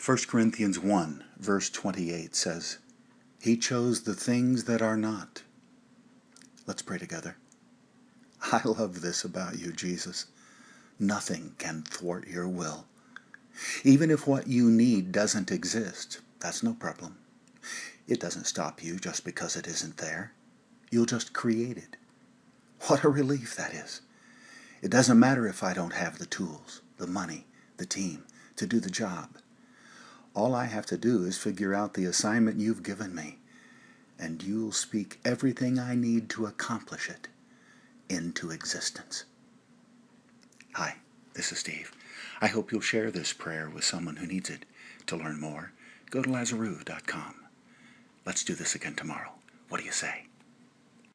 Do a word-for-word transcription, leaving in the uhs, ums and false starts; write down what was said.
First Corinthians one, verse twenty-eight says, He chose the things that are not. Let's pray together. I love this about you, Jesus. Nothing can thwart your will. Even if what you need doesn't exist, that's no problem. It doesn't stop you just because it isn't there. You'll just create it. What a relief that is. It doesn't matter if I don't have the tools, the money, the team to do the job. All I have to do is figure out the assignment you've given me, and you'll speak everything I need to accomplish it into existence. Hi, this is Steve. I hope you'll share this prayer with someone who needs it. To learn more, go to Lazaru dot com. Let's do this again tomorrow. What do you say?